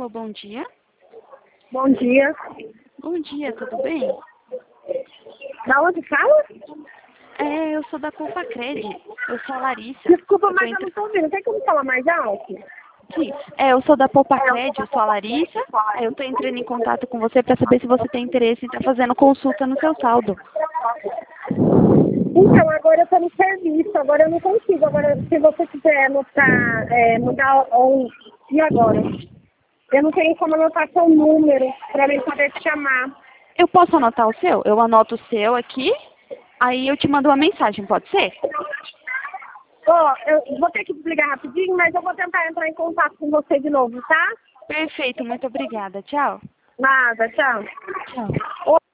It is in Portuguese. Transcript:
bom dia. Bom dia. Bom dia, tudo bem? Da onde fala? Eu sou da Cofacred. Eu sou a Larissa. Desculpa, mas eu não estou ouvindo. Tem como falar mais alto? Sim, eu sou da Cofacred, eu sou a Larissa. Eu estou entrando em contato com você para saber se você tem interesse em estar fazendo consulta no seu saldo. Então, agora eu estou no serviço. Agora eu não consigo. Agora, se você quiser anotar, mudar e agora? Eu não tenho como anotar seu número para mim poder te chamar. Eu posso anotar o seu? Eu anoto o seu aqui, aí eu te mando uma mensagem, pode ser? Eu vou ter que desligar rapidinho, mas eu vou tentar entrar em contato com você de novo, tá? Perfeito, muito obrigada. Tchau. Nada, tchau. Tchau.